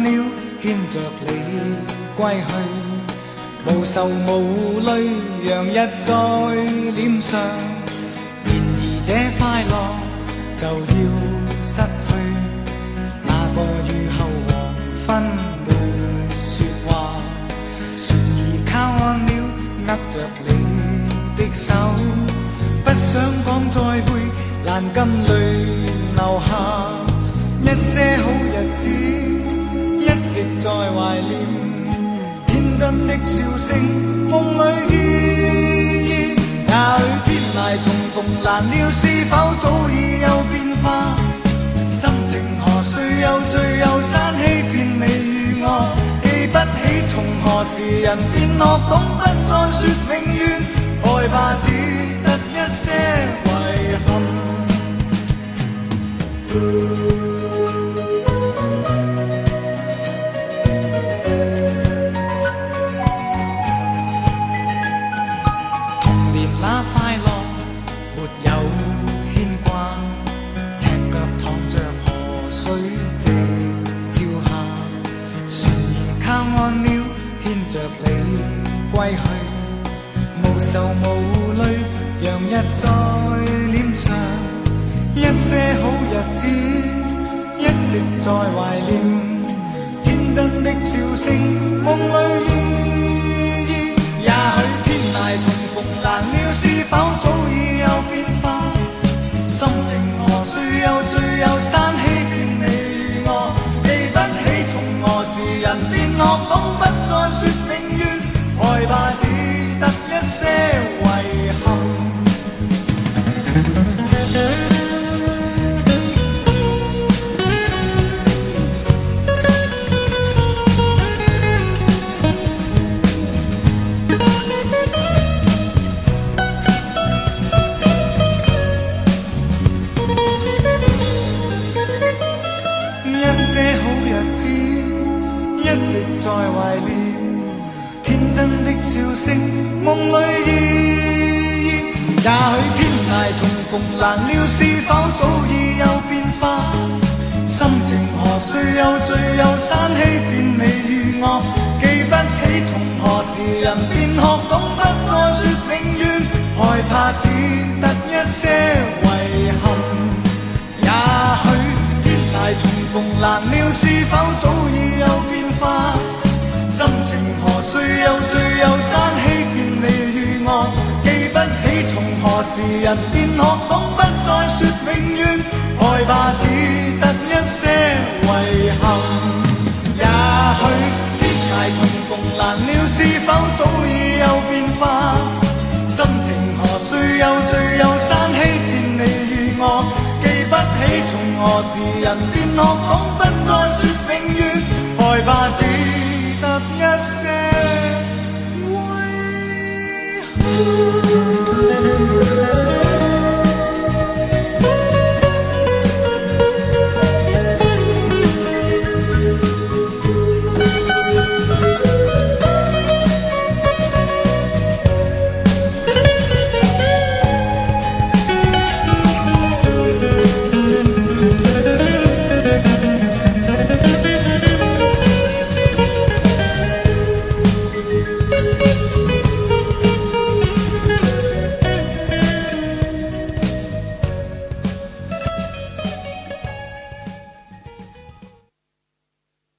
了，牵着你归去，无愁无泪，让日在脸上。然而这快乐就要失去，那个雨后黄昏没说话，船儿靠岸了，握着你的手，不想讲再会，难禁泪流下。一些好日子一直在怀念，天真的笑声梦里依依。也许天涯重逢难料，是否早已有变化？心情何须有罪有散，欺骗你与我，記不起從何時人變學懂不再說永遠，害怕只得一些遺憾。童年那快樂沒有牽掛，赤腳躺着河水這朝下，船兒靠岸了，牽着你歸去，無愁無淚，讓日在臉上。一些好日子一直在懷念，天真的笑聲夢裏依依。也許天涯重逢難料，是否早已有變化？心情何須有罪有散，欺騙你與我，記不起從何時人便學懂不再說永遠，害怕只得一些遺憾。一些好日子一直在懷念，天真的笑聲夢裏依依。也許天涯重逢難料，是否早已有變化？心情何須有罪有散，欺騙你與我，記不起從何時人便學懂不再說永遠，害怕只得一些遺憾。也許重逢難料，是否早已有變化？心情何須有罪有散，欺騙你與我，記不起從何時人便學懂不再說永遠，害怕只得一些遺憾。也許天涯重逢難料，是否早已有變化？心情何須有罪有散，欺騙你與我，記不起從何時人便學懂不再說永遠，害怕只得一些遺憾。